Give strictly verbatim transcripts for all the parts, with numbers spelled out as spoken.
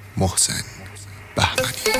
محسن بهمنی.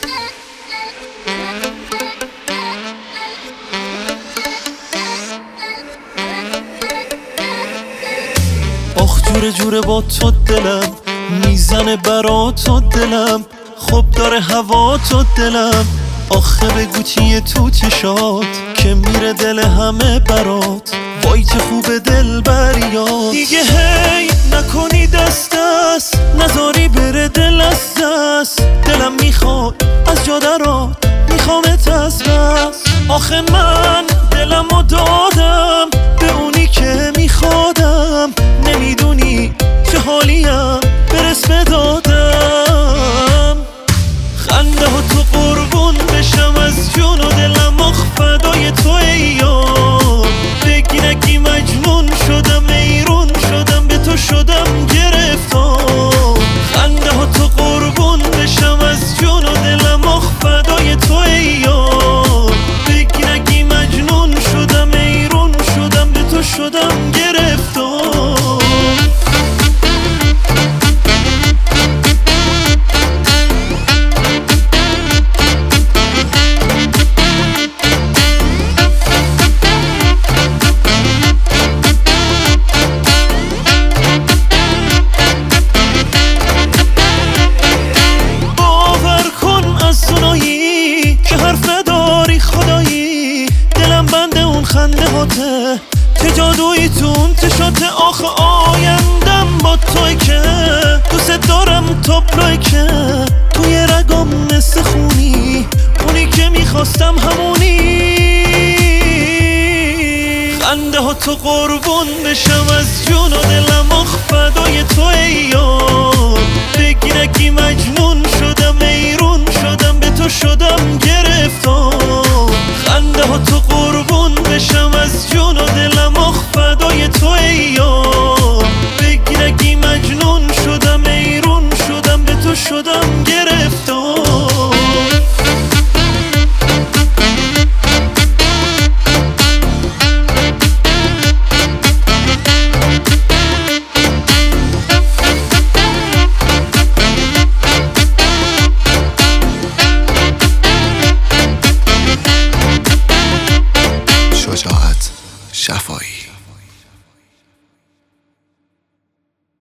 آخ جوره جوره با تو دلم میزنه برا تو دلم، خب داره هوا تو دلم. آخه بگو چیه تو چشات که میره دل همه برات، وای چه خوب دل بریات. دیگه هی نکنی دست دست، نذاری بره دل از دست. دلم میخواد از جا درات، میخوامت از بس. آخه من دلمو دادم به اونی که میخوادم، نمیدونی چه حالیم برس بدادم. خنده ها تو قربون بشم از جون و دلم، آخ فدای تو ای یار. بگی نگی مجنون شدم، ایرون شدم به تو شدم گرفتار. خنده ها تو قربون بشم از جون و دلم، آخ فدای تو ای یار. بگی نگی مجنون شدم، ایرون شدم به تو شدم گرفتار. خنده هاته چه جادویی تون چشات، آخه آیندم با توی که دوست دارم تابلوی که توی رگام مثل خونی، اونی که میخواستم همونی. خنده ها تو قربون بشم از جون و دلم، آخ فدای تو ای یار. بگی نگی مجنون شدم، ایرون شدم به تو شدم گرفتار. خنده ها تو قربون بشم از جون و دلم، آخ فدای تو ای یار. بگی نگی مجنون شدم، ایرون شدم به تو شدم